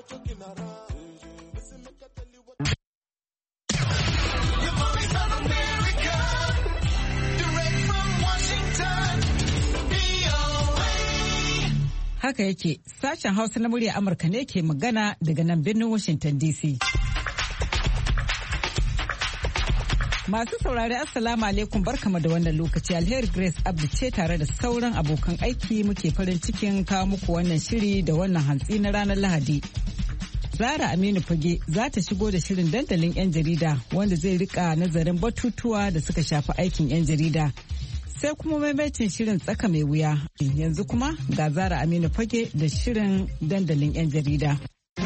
Haka yake, sashen Hausa na murya Amurka ne ke magana daga nan birnin Washington DC. Masu saurari Assalamu alaikum, barkama da wannan lokaci. Alheri Grace Abdu ce tare da sauran abokan aiki muke farin cikin kawo muku wannan shiri da wannan hantsi na ranar Lahadi. Zara Aminu Fage za ta shigo da shirin dandalin 'yan jarida wanda zai rika nazarin batutuwa da suka shafi aikin 'yan jarida. Sai kuma maimaitin shirin tsaka mai wuya. Yanzu kuma ga Zara Aminu Fage da shirin dandalin 'yan jarida.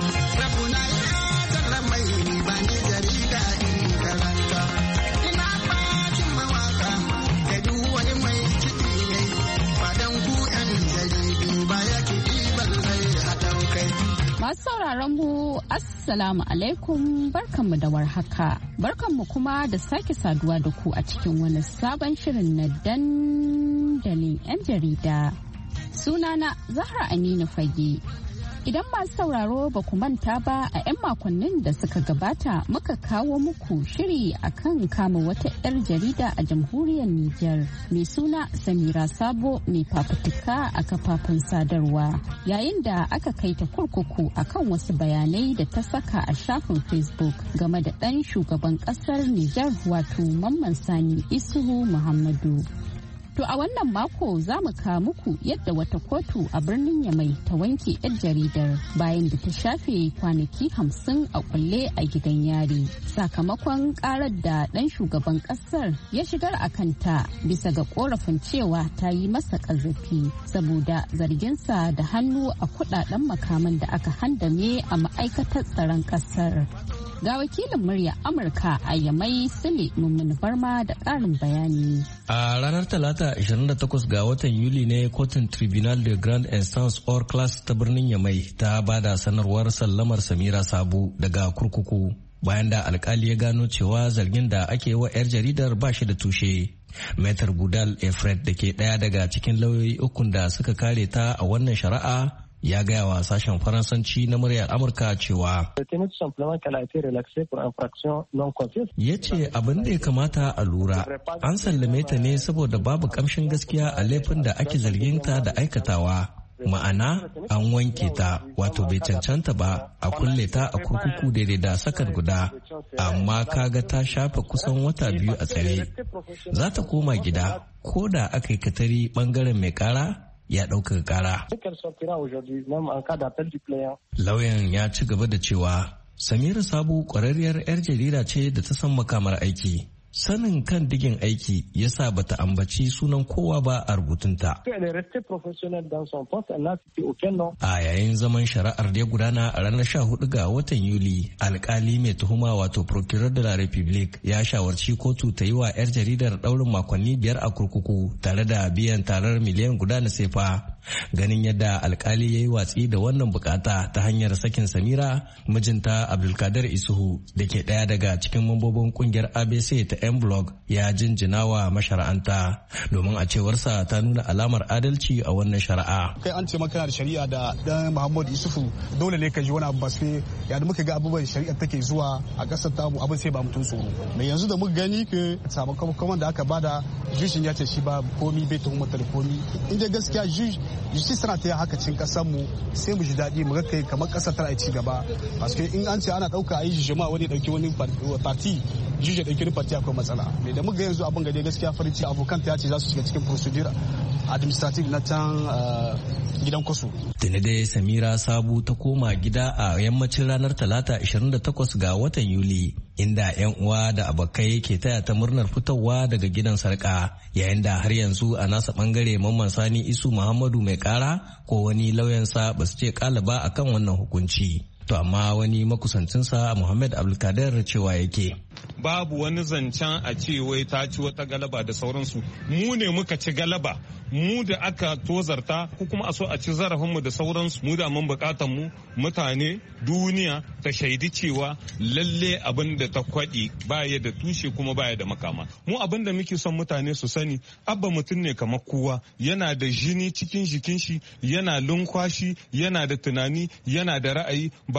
Masu sauraron mu Assalamu alaikum, barkanmu da warhaka. Barkanmu kuma da sake saduwa da ku a cikin wani sabon shirin na dandalin 'yan jarida. Sunana Zahra Aminu Fage. Idan masu sauraro ba ku manta ba, a 'yan makonnin da suka gabata muka kawo muku shiri akan kama wata 'yar jarida a jamhuriyar Nijar mai suna Samira Sabo mai fafutuka a kafafen sadarwa, yayin da aka kai ta kurkuku akan wasu bayanai da ta saka a shafin Facebook game da ɗan shugaban ƙasar Nijar wato Mamman Sani Isuhu Muhammadu. To a wannan mako za mu kawo muku yadda wata kotu a birnin Yamai ta wanke 'yar jaridar bayan da ta shafe kwanaki 50 a kulle a gidan yari sakamakon karar da ɗan shugaban ƙasar ya shigar a kanta bisa ga korafin cewa ta yi masa ƙazafi saboda zarginsa da hannu a kudaden makaman da aka handame a ma'aikatar tsaron ƙasar. Ga wakilin murya Amurka a Yamai Sule Mummuni Barma da ƙarin bayani. A ranar Talata 28 ga watan Yuli ne kotun Tribunal de Grande Instance Hors Classe ta birnin Yamai ta bada sanarwar sallamar Samira Sabo daga kurkuku bayan da alkali ya gano cewa zargin da ake wa 'yar jaridar ba shi da tushe. Maitar Gudal Efred da ke ɗaya daga cikin lauyoyi ukun da suka kare ta a wannan shari'a ya gaya wa sashen faransanci na muryar Amurka cewa ya ce abin da ya kamata a lura an sallame ta ne saboda babu kamshin gaskiya a laifin da ake zarginta da aikatawa, ma'ana an wanke ta wato bai cancanta ba a kulle ta a kurkuku daidai da sakar guda, amma kaga ta shafe kusan wata 2 a tsare, za ta koma gida ko da aka yi katari bangaren mai kara ya ɗaukaka ƙara. Lauyan ya ci gaba da cewa Samira Sabo ƙwararriyar 'yar jarida ce da ta san makamar aiki. Sanin kan digin aiki ya sa bata ambaci sunan kowa ba a rubutunta. A yayin zaman shari'ar da ya gudana a ranar 14 ga watan Yuli, alkali mai tuhuma wato Procureur de la République ya shawarci kotu ta yi wa 'yar jaridar ɗaurin makonni 5 a kurkuku tare da biyan tarar miliyan guda na sefa. Ganin yadda alkali ya yi watsi da wannan bukata ta hanyar sakin Samira, mijinta Abdulkadir Isuhu da ke ɗaya daga cikin mambobin kungiyar ABC ta M-Blog ya jinjina wa mashara'anta domin a cewarsa ta nuna alamar adalci a wannan shari'a. Kai an ce maka da shari'a da dan Muhammad Isufu dole ne ka ji wani abu ba sai ya da muka ga abubuwan shari'a take zuwa a kasar tamu abin sai ba mutum tsoro. Mai yanzu da muka gani ke sakamakon da aka bada jishin ya ce shi ba komi bai tuhumar da komi. Inda gaskiya justice tana ta haka cin kasar mu sai mu ji daɗi mu ga kai kamar kasar tana ci gaba. Paske in an ce ana ɗauka a yi jama'a wani ɗauki wani parti juje ɗauki wani parti akwai matsala. Me da muka yanzu abin gade gaskiya farin ciki abokan ta ce za su shiga cikin procedure administrative na can gidan kwaso. Tuni dai Samira Sabu ta koma gida a yammacin ranar Talata 28 ga watan Yuli, inda 'yan uwa da abokai ke taya ta murnar fitowa daga gidan sarka, yayin da har yanzu a nasa bangare Mamman Sani Isu Muhammadu mai kara ko wani lauyansa ba su ce kalaba akan wannan hukunci. To amma wani makusancinsa Muhammad Abdulkadir cewa yake. Babu wani zancen a ce wai ta ci wata galaba da sauransu. Mu ne muka ci galaba. Mu da aka tozarta ko kuma a so a ci zarafinmu da sauransu. Mu da mun bukatan mu mutane duniya ta shaidi cewa lalle abin da ta kwaɗi baya da tushe kuma baya da makama. Mu abin da muke son mutane su sani, abba mutum ne kamar kowa, yana da jini cikin jikin shi, yana lumfashi, yana da tunani, yana da ra'ayi, ba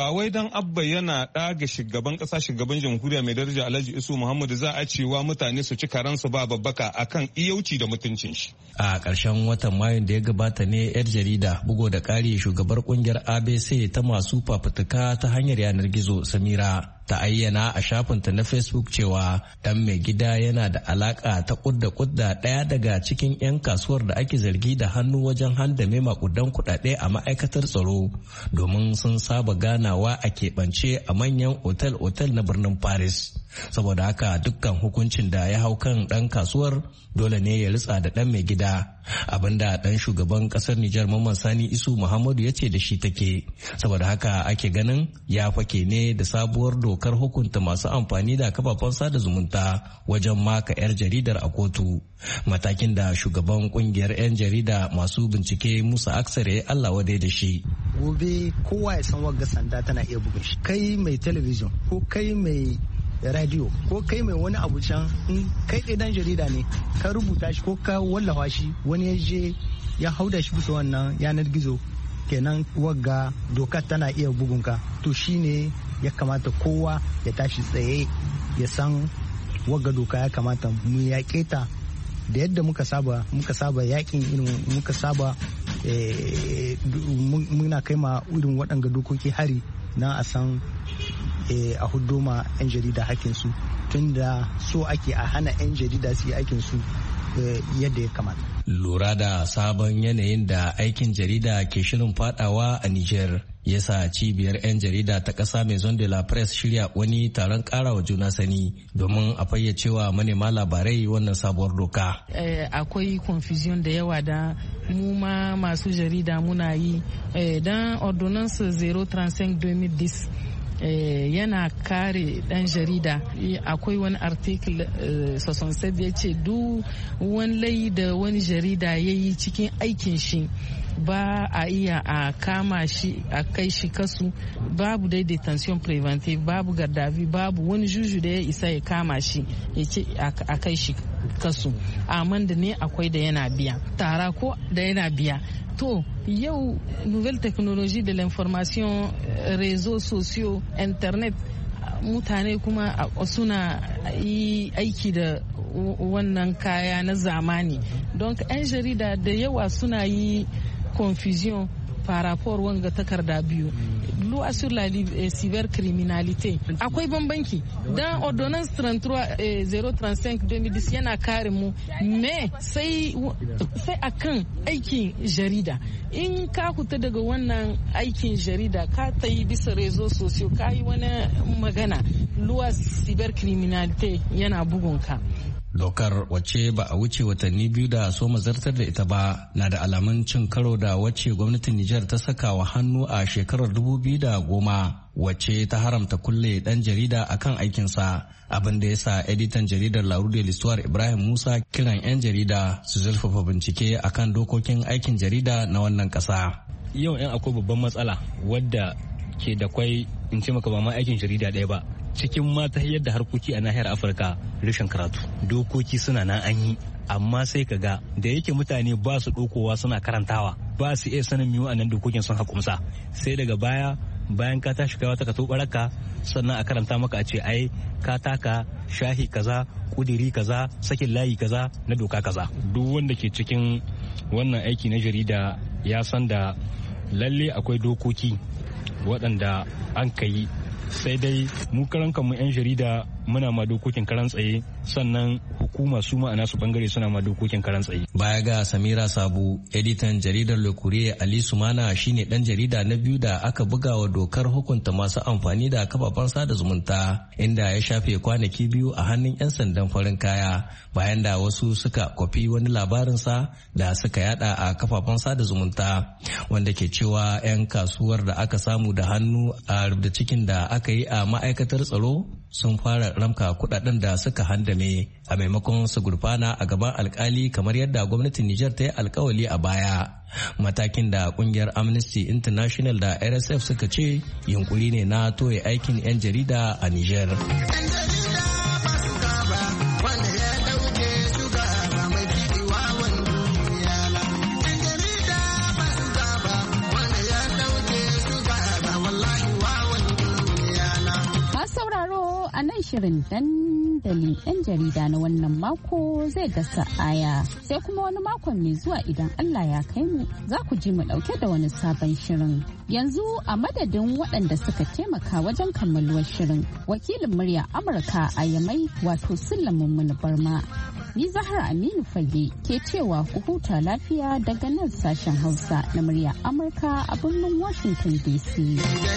ba wai dan abba yana ɗaga shugaban ƙasa shugaban jamhuriya mai daraja Alhaji Isu Muhammadu za a cewa mutane su ci karansu ba babbaka akan iyauci da mutuncin shi. A ƙarshen watan Mayun da ya gabata ne 'yar jarida bugo da ƙari shugabar ƙungiyar ABC ta masu fafutuka ta hanyar yanar gizo Samira ta ayyana a shafinta na Facebook cewa dan mai gida yana da alaka ta kudda ɗaya daga cikin 'yan kasuwar da ake zargi da hannu wajen handame makudan kuɗaɗe a ma'aikatar tsaro domin sun saba ganawa a keɓance a manyan otal-otal na birnin Paris. Saboda haka dukkan hukuncin da ya hau kan ɗan kasuwar dole ne ya ritsa da ɗan mai gida, abinda ɗan shugaban ƙasar Nijar Mamman Sani Isu Muhammadu ya ce da shi take. Saboda haka ake ganin ya fake ne da sabuwar dokar hukunta masu amfani da kafafen sada zumunta wajen maka 'yar jaridar a kotu. Matakin da shugaban kungiyar 'yan jarida masu bincike Musa Aksar ya Allah wadai da shi. Gobe kowa ya san wagga sanda tana iya bugun shi. Kai mai talabijin ko kai mai radio ko kai mai wani abu can in kai dan jarida ne ka rubuta shi ko ka wallafa shi wani ya je ya hauda shi bisa wannan yanar gizo kenan wagga dokar tana iya bugunka to shine ya kamata kowa ya tashi tsaye ya san wagga doka ya kamata mu yaƙe ta da yadda muka saba yakin irin muka saba muna kai ma irin waɗanga dokoki hari na a san a hudo ma 'yan jarida hakinsu tunda so ake a hana 'yan jarida su yi aikinsu yadda ya kamata. Lura da sabon yanayin da aikin jarida ke shirin fadawa a Niger ya sa cibiyar 'yan jarida ta ƙasa Maison de la Presse shirya wani taron ƙarawa juna sani domin a fayyacewa manema labarai wannan sabuwar doka. Akwai confusion da yawa da mu ma masu jarida muna yi dan ordonnance 035-2010 yana kare dan jarida. Akwai wani article 67 da ya ce duk wani layi da wani jarida ya yi cikin aikin shi ba a iya a kama shi a kai shi kasu, babu dai detention preventive, babu gardavi, babu wani juju da ya isa ya kama shi ya ce a kai shi kasu. Amma da ne akwai da yana biya tara ko da yana biya. To yau nouvelle technologie de l'information, réseaux sociaux, internet, mutane kuma suna yi aiki da wannan kaya na zamani. Don 'yan jarida da yawa suna yi confusion par rapport wanga takarda biyu. Loi sur la cybercriminalité akwai bambanci dan ordonnance 035-2010 yana kare mu me sai akan aikin jarida. In ka huta daga wannan aikin jarida ka ta yi bisa rezo sosiyo ka yi wani magana, loi cybercriminalité yana bugunka. Dokar wacce ba a wuce watanni biyu da so mazartar da ita ba na da alamun cin karo da wacce gwamnatin Nijar ta saka wa hannu a shekarar 2010 wacce ta haramta kulle dan jarida akan aikinsa, abin da ya sa editan jaridar La Rue de l'Histoire Ibrahim Musa kiran 'yan jarida su zurfafa bincike akan dokokin aikin jarida na wannan kasa. Yau 'yan akwai babban matsala wadda ke da kwai in ce maka ba ma aikin jarida ɗaya ba, cikin mata yadda harkoki a nahiyar Afirka rashin karatu. Dokoki suna nan an yi, amma sai ka ga da yake mutane ba su ɗaukowa suna karantawa, ba su iya sanin miyu a nan dokokin sun haƙumsa, sai daga baya bayan ka tashi kai wata ka tobaraka sannan a karanta maka a ce ai ka taka shahi kaza, kudiri kaza, sakin layi kaza na doka kaza. Duk wanda ke cikin wannan aiki na jarida ya san da lalle akwai dokoki waɗanda an ka yi, sai dai mu karan kanmu 'yan jarida muna ma dokokin karan tsaye, sannan hukuma su ma a nasu bangare suna ma dokokin karan tsaye. Baya ga Samira Sabu, editan jaridar Le Courrier Ali Sumana shine dan jarida na biyu da aka buga wa dokar hukunta masu amfani da kafafen sada zumunta, inda ya shafe kwanaki biyu a hannun 'yan sandan farin kaya bayan da wasu suka kwafi wani labarinsa da suka yada a kafafen sada zumunta wanda ke cewa 'yan kasuwar da aka samu da hannu a rubda cikin da aka yi a ma'aikatar tsaro sun fara ramka kudaden da suka handame a maimakon su gurfana a gaban alkali kamar yadda gwamnatin Nijar ta yi alkawali a baya. Matakin da kungiyar Amnesty International da RSF suka ce yunkuri ne na toye aikin 'yan jarida a Nijar. Masu sauraro a nan shirin dandalin 'yan jarida na wannan mako zai dasa aya. Sai kuma wani makon mai zuwa idan Allah ya kai mu za ku ji mu dauke da wani sabon shirin. Yanzu a madadin waɗanda suka taimaka wajen kammaluwar shirin, wakilin murya Amurka a Yamai wato Sulaiman Barma. Ni Zahra Aminu Fage ke cewa ku huta lafiya daga nan sashen Hausa na murya Amurka a birnin Washington DC.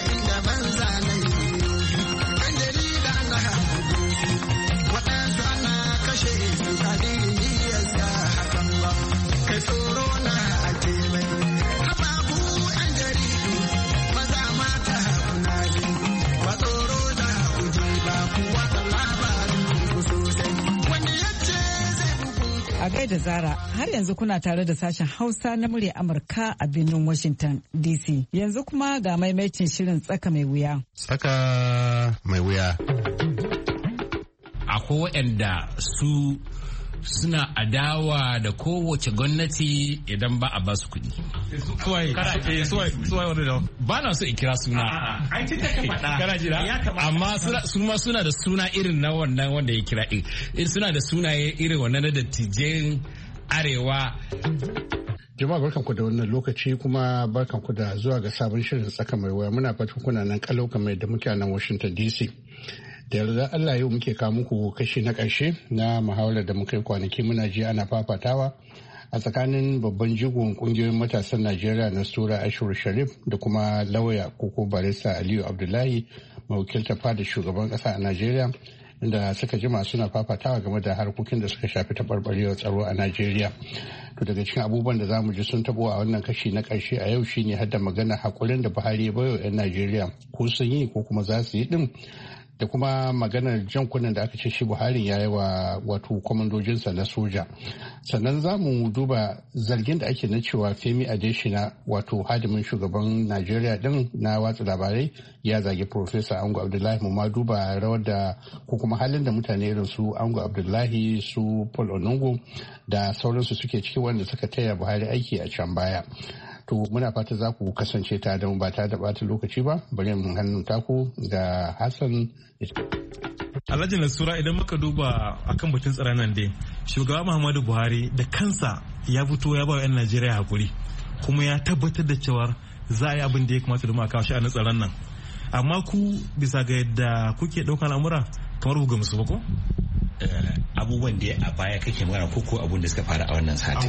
A gaida Zara, har yanzu kuna tare da sashen Hausa na murya Amurka a birnin Washington DC. Yanzu kuma ga maimaitin shirin tsaka mai wuya. Tsaka mai wuya. Akwai waɗanda su suna adawa da kowace gwamnati idan ba a basu kuɗi. Ba na so in kira suna. Amma suna da suna irin na wannan wanda ya kira. Suna da sunaye irin wannan na dattijan arewa. Jama'a barkanku da wannan lokaci kuma barkanku da zuwa ga sabon shirin tsaka mai waya. Muna fatan kuna nan kalau kamar da muke a nan Washington DC. Da yarda Allah yau muke kawo muku kashi na ƙarshe na muhawarar da muka yi kwanaki muna ji ana fafatawa a tsakanin babban jigon kungiyoyin matasan Najeriya na Sura Ashur Sharif da kuma lauya koko barista Aliyu Abdullahi mawakiltar fada shugaban ƙasa a Najeriya inda suka jima suna fafatawa game da harkokin da suka shafi taɓarɓarewar tsaro a Najeriya. To daga cikin abubuwan da za mu ji sun tabo a wannan kashi na ƙarshe a yau shine hadda magana hakurin da Buhari ya bayo 'yan Najeriya ko sun yi ko kuma za su yi din da kuma maganar jan kunnen da aka ce shi Buhari ya yi wa wato kwamandojinsa na soja. Sannan za mu duba zargin da ake na cewa Femi Adesina wato hadimin shugaban Najeriya din na watsa labarai ya zagi Professor Ango Abdullahi, mu ma duba rawar da ko kuma halin da mutane irin su Ango Abdullahi su Paul Onungo da sauransu suke ciki wanda suka taya Buhari aiki a can baya. To muna fata za ku kasance ta da ba ta da bata lokaci ba, bari mu hannun taku ga Hassan. Alhaji Nasura, idan muka duba akan batun tsaron nan dai, shugaba Muhammadu Buhari da kansa ya fito ya ba 'yan Najeriya hakuri kuma ya tabbatar da cewa za a yi abin da ya kamata domin a kawo sha'anin tsaron nan. Amma ku bisa ga yadda kuke ɗaukar al'amura kamar ku gamsu ba ko? Abubuwan da a baya kake magana ko abun da suka fara a wannan satin?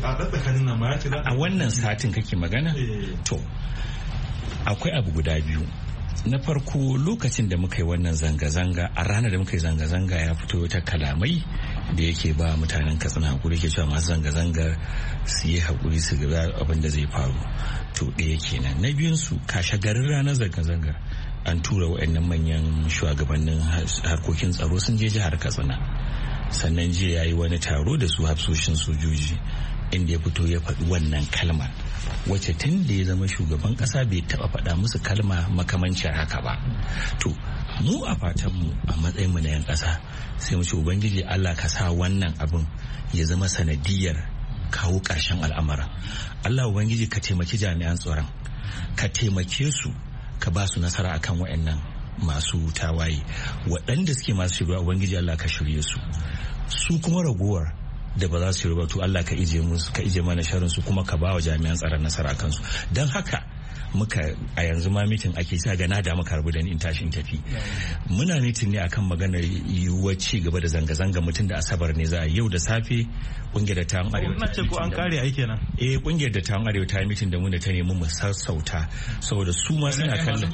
A wannan satin kake magana? To, akwai abu guda biyu. Na farko, lokacin da muka yi wannan zanga-zanga, a ranar da muka yi zanga-zanga ya fito ta kalamai da yake ba mutanen Katsina hakuri, ke cewa masu zanga-zangar su yi hakuri su ga abin da zai faru. To, ɗaya kenan. Na biyun su, kashe garin ranar zanga-zangar an tura waɗannan manyan shugabannin harkokin tsaro sun je jihar Katsina. Sannan jiya ya yi wani taro da su hafsoshin sojoji inda ya fito ya faɗi wannan kalmar wacce tun da ya zama shugaban ƙasa bai taɓa faɗa musu kalma makamancin haka ba. To mu a fatanmu a matsayin mu na 'yan ƙasa sai mu ce ubangiji Allah ka sa wannan abin ya zama sanadiyar kawo ƙarshen al'amara. Allah ubangiji ka taimaki jami'an tsaron, ka taimake su, ka ba su nasara akan waɗannan masu tawaye waɗanda suke masu shirya. Ubangiji Allah ka shirye su kuma ragowar da ba za su shirya ba to Allah ka ije musu, ka ije mana sharrin su kuma ka ba wa jami'an tsaron nasara kansu. Don haka muka a yanzu ma mitin ake sa ga na da muka rabu da ni in tashin tafi. Muna mitin ne akan maganar yiwuwar ci gaba da zanga-zanga mutum da Asabar ne za a yau da safe kungiyar da ta arewa. Wannan ce ko an kare ai kenan. Kungiyar da ta arewa ta yi mitin da mu da ta nemi mu sassauta saboda su ma suna kallon.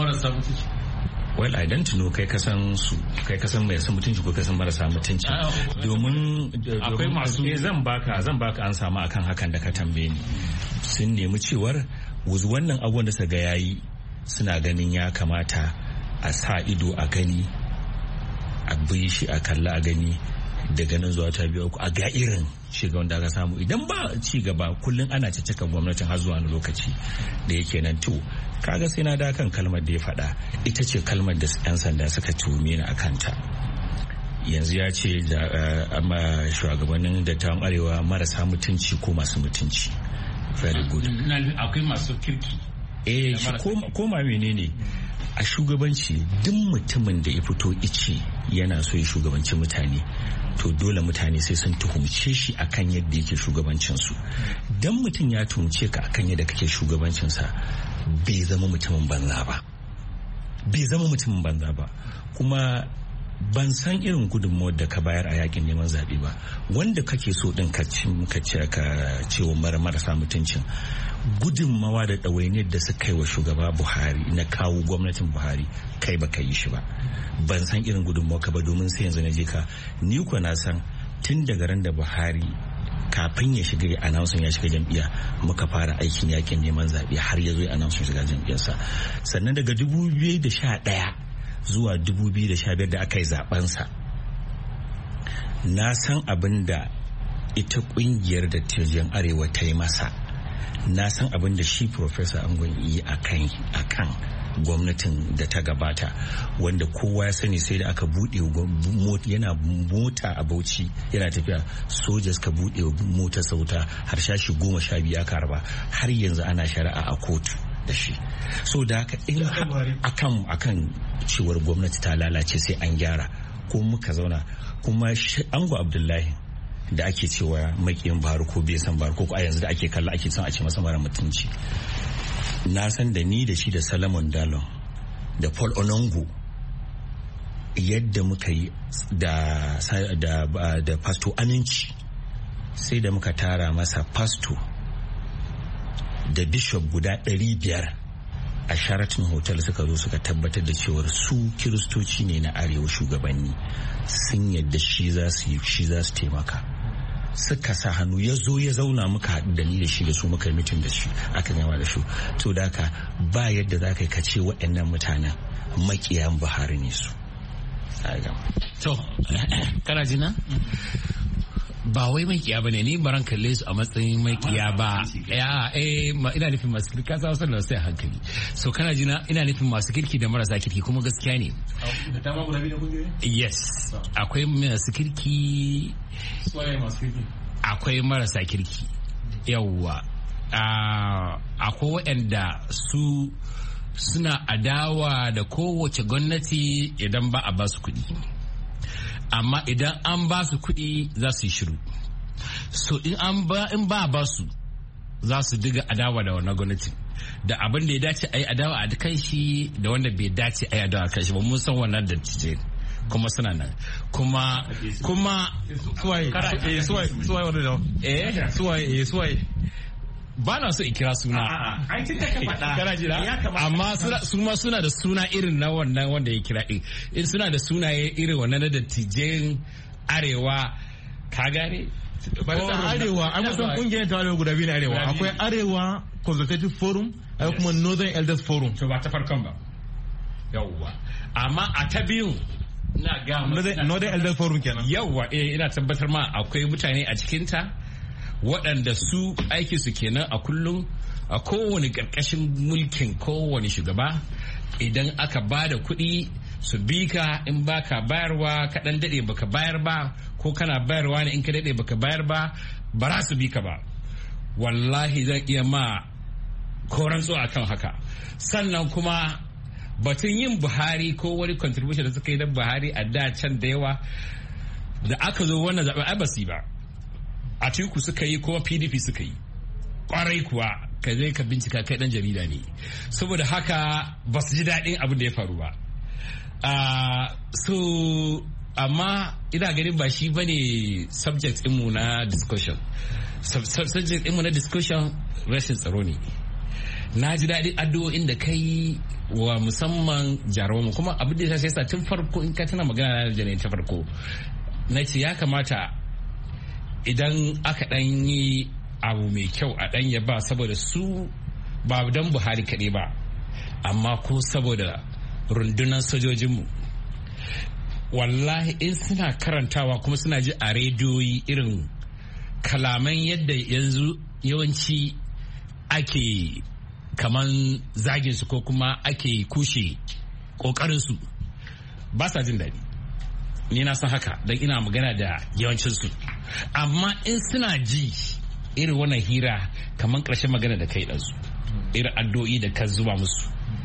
Well, I don't know kai kasan mai san mutunci ko kasan marasa mutunci. Domin akwai masu zan baka an samu akan hakan da ka tambaye ni. Sun nemi cewar wannan abubuwan da suka yayi suna ganin ya kamata a sa ido a gani, a bi shi a kalla a gani daga nan zuwa ta biyu a ga irin shiga da aka samu. Idan ba ci gaba kullum ana cikakken gwamnatin har zuwa wani lokaci da yake nan to kaga sai na da kan kalmar da ya faɗa ita ce kalmar da 'yan sanda suka tuhume ni akan ta. Yanzu ya ce da amma shugabannin dattawan arewa marasa mutunci ko masu mutunci. Very good. Akwai masu kirki. Ko ma menene a shugabanci duk mutumin da ya fito ice yana so ya shugabanci mutane to dole mutane sai sun tuhumce shi akan yadda yake shugabancinsu. Dan mutum ya tuhumce ka akan yadda kake shugabancinsa bai zama mutumin banza ba kuma ban san irin gudunmawar da ka bayar a yakin neman zaɓe ba wanda kake so ɗin ka cewa marasa mutuncin gudunmawa da ɗawainiyar da suka yi wa shugaba Buhari na kawo gwamnatin Buhari kai ba ka yi shi ba. Ban san irin gudunmawa ka ba domin sai yanzu na je ka ni kuwa na san tun daga ran da Buhari kafin ya shiga announcing ya shiga jam'iyya muka fara aikin yakin neman zaɓe har ya zo ya announcing shiga jam'iyyarsa. Sannan daga 2011 zuwa 2015 da aka yi zabensa na san abin da ita kungiyar dattijan arewa ta yi masa, na san abin da shi Professor Angon yi akan gwamnatin da ta gabata wanda kowa ya sani sai da aka buɗe yana mota a Bauchi yana tafiya sojas ka buɗe mota sauta har shashi 12 aka harba har yanzu ana shari'a a kotu da shi. So da haka in akan cewar gwamnati ta lalace sai an gyara ko muka zauna kuma Ango Abdullahi da ake cewa makiyin Buhari ko bai san Buhari ko a yanzu da ake kalla ake son a ce masa mara mutunci, na san da ni da shi da Solomon Dalon da Paul Onongo yadda muka yi da Pastor Aminci sai da muka tara masa pastor da bishop guda 500 a Sheraton Hotel suka zo suka tabbatar da cewar su kiristoci ne na arewa shugabanni sun yadda shi za su taimaka. Suka sa hannu ya zo ya zauna muka haɗu da ni da shi da su muka mitin da shi aka gama da shi. To da haka ba yadda za ka yi kace waɗannan mutanen makiyan Buhari ne su. To kana jina? Ba wai makiya bane ni baran kalle su a matsayin makiya ba. Ina nufin masu kirki, ka sa wasan da sai hankali. So kana jina, ina nufin masu kirki da marasa kirki kuma gaskiya ne. Yes, akwai masu kirki akwai marasa kirki. Yawwa akwai waɗanda su suna adawa da kowace gwamnati idan ba a ba su kuɗi, amma idan an ba su kuɗi za su yi shiru. So in ba su za su diga adawa da wannan gwamnati da abin da ya dace a yi adawa a kan shi da wanda bai dace a yi adawa a kan shi ba. Mun san wannan da tije kuma suna nan kuma suwaye ba na so in kira suna amma suna da suna irin na wannan wanda ya kira in suna da sunaye irin wannan na dattijan arewa, ka gane arewa an kusan kungiyar ta arewa guda biyu na arewa. Akwai Arewa Consultative Forum akwai kuma Northern Elders Forum. To ba ta farkon ba yawwa, amma a ta biyu na ga Northern Elders Forum kenan. Yawwa ina tabbatar ma akwai mutane a cikinta waɗanda su aiki su kenan a kullum a kowane ƙarƙashin mulkin kowane shugaba idan aka ba da kuɗi su bi ka, in baka bayarwa kaɗan daɗe baka bayar ba ko kana bayarwa ne in ka daɗe baka bayar ba ba za su bi ka ba. Wallahi zan iya ma koran tso akan haka. Sannan kuma batun yin Buhari ko wani contribution da suka yi da Buhari a da can da yawa da aka zo wannan zaɓen ai ba su yi ba. Atiku suka yi kuma PDP suka yi kwarai kuwa, ka zai ka bincika kai dan jarida ne, saboda haka ba su ji daɗin abin da ya faru ba. So amma ina ganin ba shi bane subject ɗinmu na discussion. Subject ɗinmu na discussion rashin tsaro ne. Na ji daɗin addu'o'in da kai wa musamman jarumanmu, kuma abin da ya sa tun farko in ka tana magana da ta farko na ce ya kamata idan aka ɗan yi abu mai kyau a ɗan ya ba, saboda su ba don Buhari kaɗai ba amma ko saboda rundunar sojojinmu. Wallahi in suna karantawa kuma suna ji a rediyoyi irin kalaman yadda yanzu yawanci ake kaman zagin su ko kuma ake kushe ƙoƙarinsu, ba sa jin daɗi. Ni na san haka don ina magana da yawancinsu, amma in suna ji irin wannan hira kamar ƙarshen magana da kai ɗansu irin addu'o'i da ka zuba musu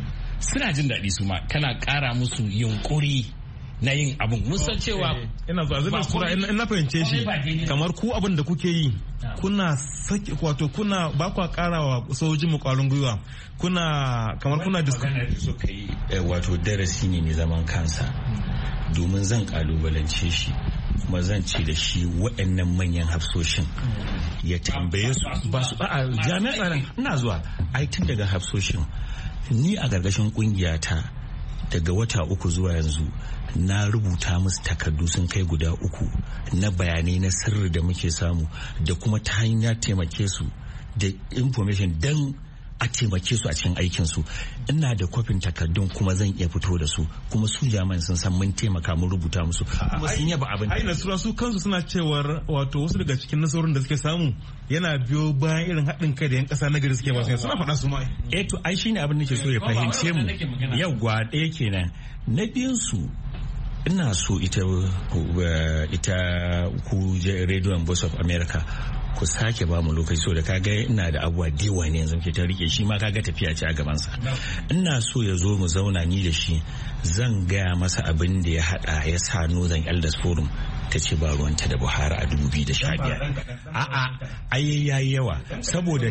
suna jin daɗi su ma kana ƙara musu yunkuri na yin abun musan cewa ina zuwa zai sura ina fahimce shi kamar ku abin da kuke yi kuna saki wato kuna ba kwa karawa sojojin mu kwarin gwiwa kuna kamar kuna suka yi wato darasi ne mai zaman kansa domin zan kalubalance shi kuma zan ce da shi waɗannan manyan hafsoshin ya tambaye su ba su a jami'ar tsaron ina zuwa ai tun daga hafsoshin ni a gargashin kungiyata daga wata 3 zuwa yanzu na rubuta musu takardu sun kai guda 3 na bayanai na sirri da muke samu da kuma ta hanyar taimake su da information don a taimake su a cikin aikinsu. Ina da kwafin takardun kuma zan iya fito da su kuma su jami'an sun san mun taimaka mun rubuta musu kuma sun yaba abin. Ai Nasura su kansu suna cewar wato wasu daga cikin nasarorin da suke samu yana biyo bayan irin haɗin kai da yan ƙasa na gari suke ba su suna faɗa su ma. To ai shine abin da ke so ya fahimce mu yawwa ɗaya kenan. Na biyun su ina so ita ku Radio Voice of America ku sake ba mu lokaci so da kaga ina da abuwa dewa ne yanzu ke ta rike shi ma kaga tafiya ce a gabansa. Ina so ya zo mu zauna ni da shi zan gaya masa abin da ya hada ya sa Northern Elders Forum ta ce ba ruwanta da Buhari a 2015. A'a ai yayi yawa saboda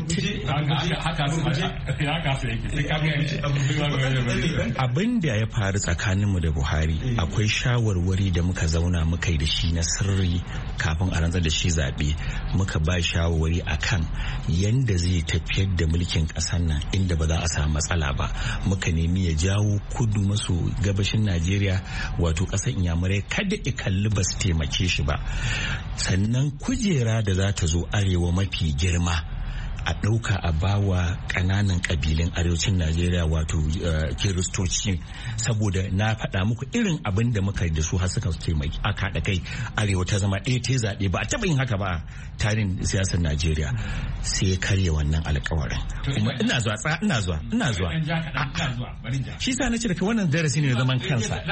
abin da ya faru tsakaninmu da Buhari akwai shawarwari da muka zauna muka yi da shi na sirri kafin a rantsar da shi zaɓe muka ba shawarwari akan yanda zai tafiyar da mulkin ƙasar nan inda ba za a samu matsala ba. Muka nemi ya jawo kudu maso gabashin Najeriya wato ƙasar Inyamurai kada i kalli ba su taimake shi ba, sannan kujera da za ta zo arewa mafi girma a ɗauka a bawa ƙananan ƙabilun arewacin Najeriya wato kiristoci saboda na faɗa muku irin abin da muka da su har suka taimaki aka haɗa kai arewa ta zama ɗaya ta zaɓe ba a taɓa yin haka ba tarin siyasar Najeriya sai ya karya wannan alƙawarin. Kuma ina zuwa shi sa na ce daga wannan darasi ne mai zaman kansa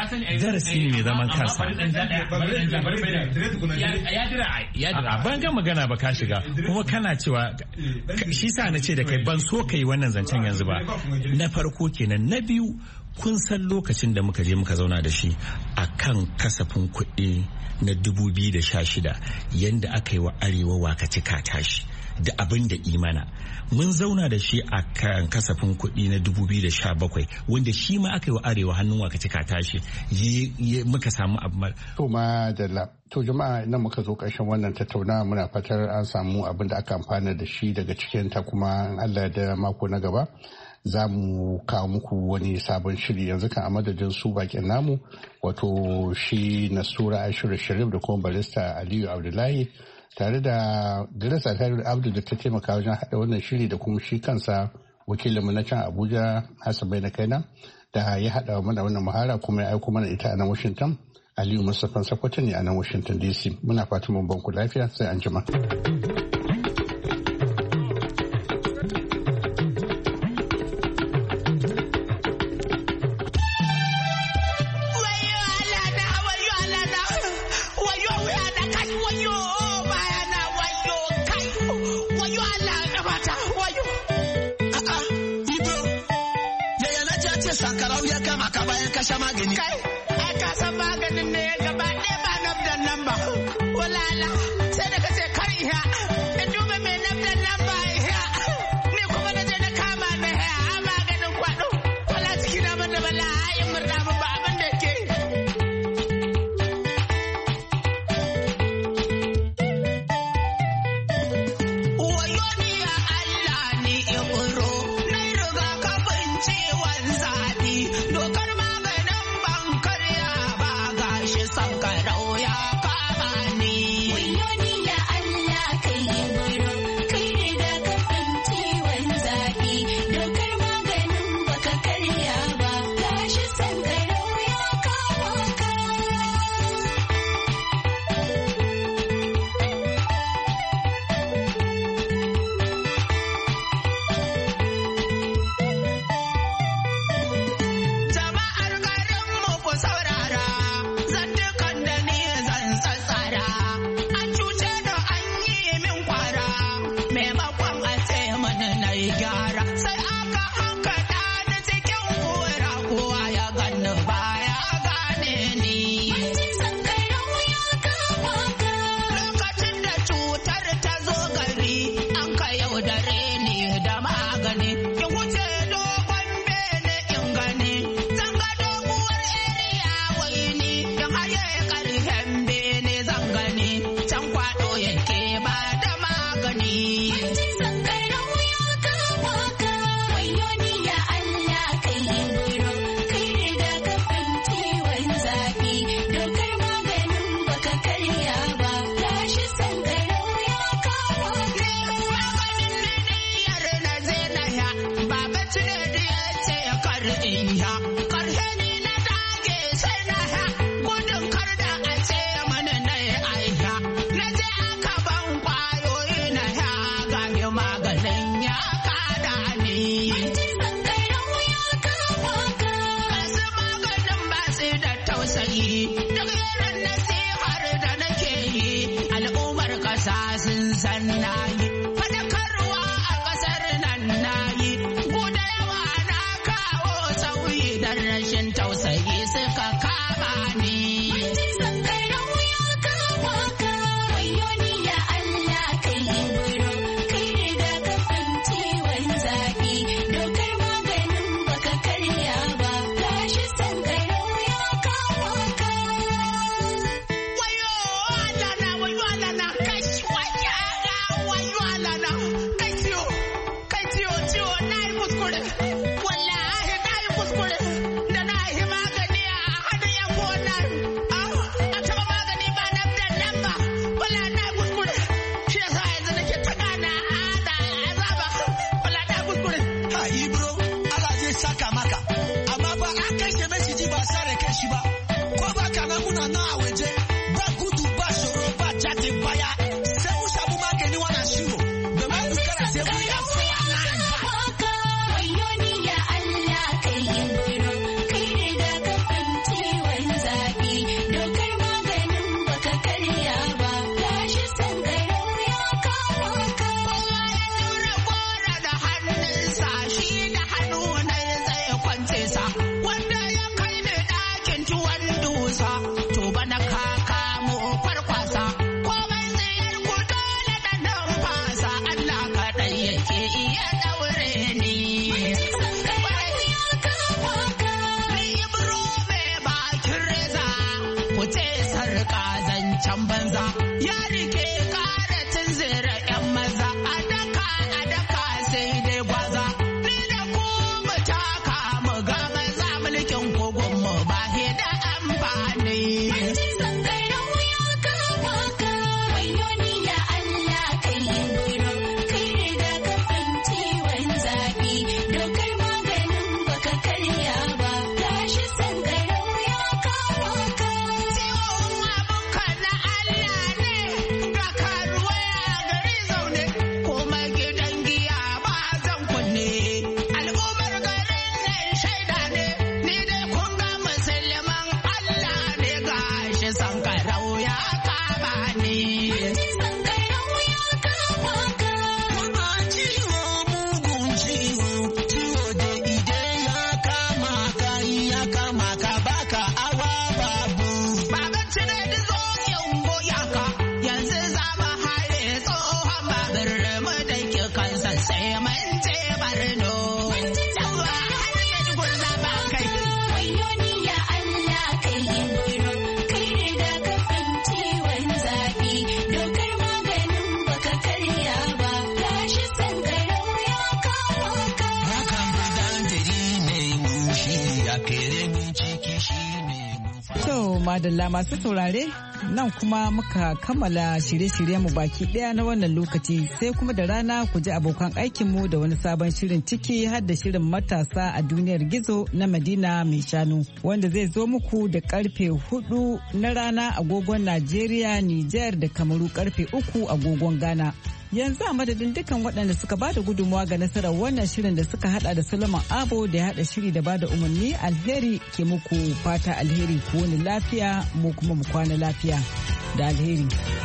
ban ga magana ba ka shiga kuma kana cewa shi sa na ce da kai ban so kai wannan zancen yanzu ba. Na farko kenan. Na biyu kun san lokacin da muka je muka zauna da shi a kan kasafin kuɗi na 2016 yanda aka yi wa arewa wakaci ka tashi da abin da imana mun zauna da shi a kan kasafin kuɗi na 2017 wanda shi ma aka yi wa arewa hannun wakaci ka tashi muka samu abu. To jama'a nan muka zo ƙarshen wannan tattaunawa muna fatar an samu abin da aka amfana da shi daga cikin ta kuma Allah da mako na gaba za mu kawo muku wani sabon shiri. Yanzu kan a madadin su bakin namu wato shi Nasura Ashiru Sharif da kuma barista Aliyu Abdullahi tare da Grace Alheri Abdu da ta taimaka wajen haɗa wannan shiri da kuma shi kansa wakilinmu na can Abuja Hassan Bai na kaina da ya haɗa mana wannan muhara kuma ya aiko mana ita a nan Washington. Aliyu Mustapha Sakwato ne a nan Washington DC. Muna fatan mun banku lafiya sai an jima. Sankarau ya kama ka bayan kashe magani. Ka san maganin ne gaba ɗaya ba nabdan nan ba. Walala sai da ka ce kar iya. In duba mai nabdan nan ba iya. Ni kuma na je na kama na iya a maganin kwaɗo. Wala ciki na bada bala a yin murna ba abin da ke. Wayo ni ya Allah ni ya buro. Na yi riga kafin ciwon zaɓi. Dokar maganin ban karya ba gashi sankarau ya kama ni. Wayo ni ya Allah kai yi buro, kai riga kafin ciwon zaɓi. Dokar maganin baka karya ba gashi sankarau tausayi duk yaran nasihar da nake yi al'ummar ƙasa sun san nayi fadakarwa a ƙasar nan nayi guda yawa na kawo sauyi don rashin tausayi suka kama ni. Madalla masu saurare nan kuma muka kammala shirye-shiryenmu baki daya na wannan lokaci sai kuma da rana ku ji abokan aikinmu da wani sabon shirin ciki har da shirin matasa a duniyar gizo na Madina mai shanu wanda zai zo muku da karfe 4 na rana agogon Najeriya, Nijar da Kamaru karfe 3 agogon Ghana. Yanzu a madadin dukkan waɗanda suka ba da gudunmawa ga nasarar wannan shirin da suka hada da Solomon Abo da ya hada shiri da ba da umarni alheri ke muku fata alheri ku wani lafiya mu kuma mu kwana lafiya da alheri.